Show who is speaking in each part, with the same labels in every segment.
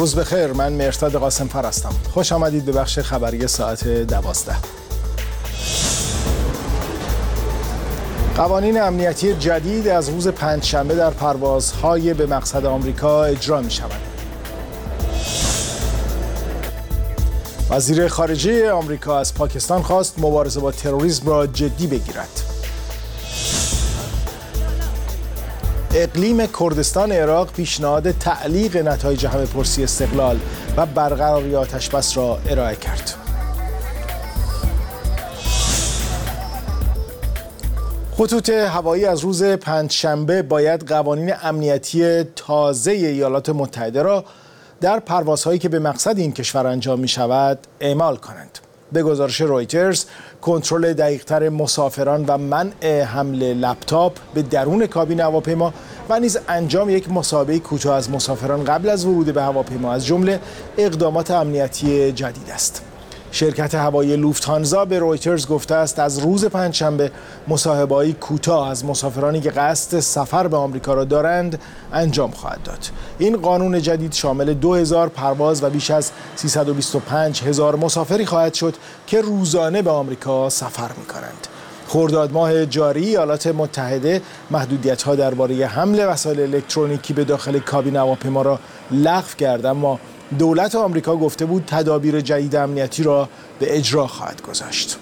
Speaker 1: روز بخیر، من مهرداد قاسم‌فر هستم. خوش آمدید به بخش خبری ساعت 12. قوانین امنیتی جدید از روز پنجشنبه در پروازهای به مقصد آمریکا اجرا می شود. وزیر خارجه آمریکا از پاکستان خواست مبارزه با تروریسم را جدی بگیرد. اقلیم کردستان عراق پیشنهاد تعلیق نتایج همه‌پرسی استقلال و برقراری آتش‌بس را ارائه کرد. خطوط هوایی از روز پنجشنبه باید قوانین امنیتی تازه ایالات متحده را در پروازهایی که به مقصد این کشور انجام می شود اعمال کنند. به گزارش رویترز، کنترل دقیق‌تر مسافران و منع حمل لپتاپ به درون کابین هواپیما و نیز انجام یک مسابقه کوتاه از مسافران قبل از ورود به هواپیما از جمله اقدامات امنیتی جدید است. شرکت هوایی لوفت‌هانزا به رویترز گفته است از روز پنجشنبه مصاحبه‌های کوتاه از مسافرانی که قصد سفر به آمریکا را دارند انجام خواهد داد. این قانون جدید شامل 2000 پرواز و بیش از 325,000 مسافری خواهد شد که روزانه به آمریکا سفر می‌کنند. خرداد ماه جاری ایالات متحده محدودیت‌ها درباره حمل وسایل الکترونیکی به داخل کابین هواپیما را لغو کرد، اما دولت آمریکا گفته بود تدابیر جدید امنیتی را به اجرا خواهد گذاشت.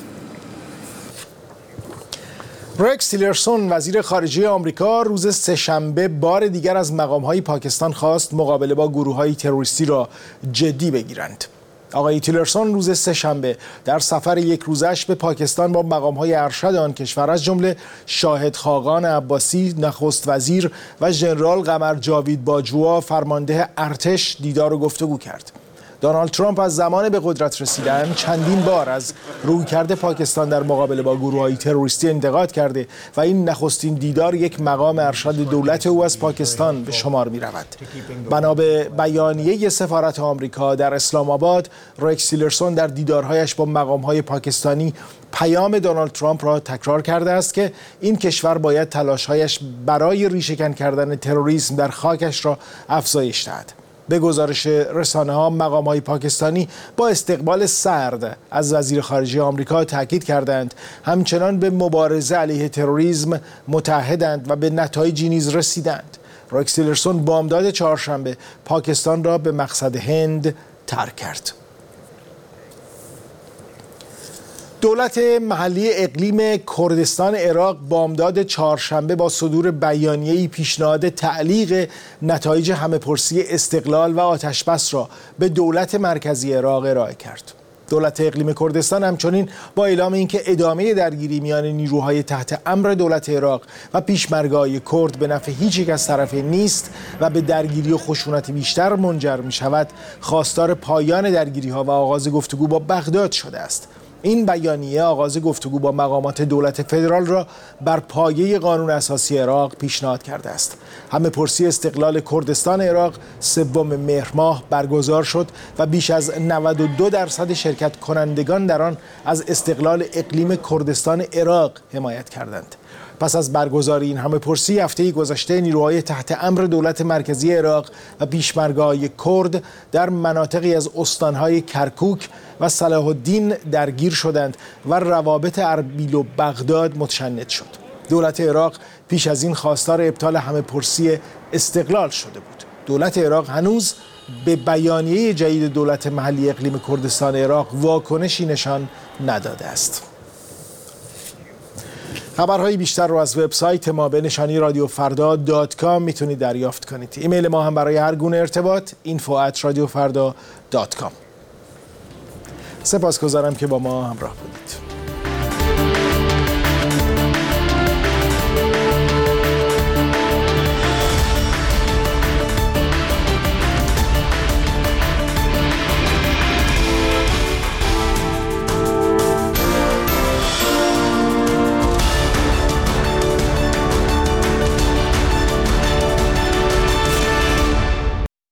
Speaker 1: رکس تیلرسون وزیر خارجه آمریکا روز سه‌شنبه بار دیگر از مقام‌های پاکستان خواست مقابله با گروه‌های تروریستی را جدی بگیرند. آقای تیلرسون روز سه‌شنبه در سفر یک روزش به پاکستان با مقام‌های ارشد آن کشور از جمله شاهد خاقان عباسی نخست وزیر و ژنرال قمر جاوید باجوا فرمانده ارتش دیدار و گفتگو کرد. دونالد ترامپ از زمان به قدرت رسیدن چندین بار از رویکرد پاکستان در مقابله با گروه‌های تروریستی انتقاد کرده و این نخستین دیدار یک مقام ارشد دولت او از پاکستان به شمار می‌رود. بنا به بیانیه سفارت آمریکا در اسلام آباد، رکس تیلرسون در دیدارهایش با مقام‌های پاکستانی پیام دونالد ترامپ را تکرار کرده است که این کشور باید تلاش‌هایش برای ریشه‌کن کردن تروریسم در خاکش را افزایش دهد. به گزارش رسانه‌ها، مقام‌های پاکستانی با استقبال سرد از وزیر خارجه آمریکا تاکید کردند همچنان به مبارزه علیه تروریسم متحدند و به نتایجی نیز رسیدند. رکس تیلرسون بامداد چهارشنبه پاکستان را به مقصد هند ترک کرد. دولت محلی اقلیم کردستان عراق بامداد چهارشنبه با صدور بیانیه‌ای پیشنهاد تعلیق نتایج همه‌پرسی استقلال و آتش‌بس را به دولت مرکزی عراق ارائه کرد. دولت اقلیم کردستان همچنین با اعلام اینکه ادامه درگیری میان نیروهای تحت امر دولت عراق و پیشمرگ‌های کرد به نفع هیچ یک از طرفین نیست و به درگیری و خشونت بیشتر منجر می‌شود، خواستار پایان درگیری‌ها و آغاز گفتگو با بغداد شده است. این بیانیه آغاز گفتگو با مقامات دولت فدرال را بر پایه قانون اساسی عراق پیشنهاد کرده است. همه‌پرسی استقلال کردستان عراق 3 مهر ماه برگزار شد و بیش از 92% شرکت کنندگان در آن از استقلال اقلیم کردستان عراق حمایت کردند. پس از برگزاری این همه‌پرسی هفته گذشته نیروهای تحت امر دولت مرکزی عراق و پیشمرگ‌های کرد در مناطقی از استان‌های کرکوک و صلاح الدین درگیر شدند و روابط اربیل و بغداد متشنج شد. دولت عراق پیش از این خواستار ابطال همه‌پرسی استقلال شده بود. دولت عراق هنوز به بیانیه جدید دولت محلی اقلیم کردستان عراق واکنشی نشان نداده است. خبرهای بیشتر رو از وبسایت ما به نشانی radiofrda.com میتونید دریافت کنید. ایمیل ما هم برای هر گونه ارتباط info@radiofrda.com. سپاسگزارم که با ما همراه بودید.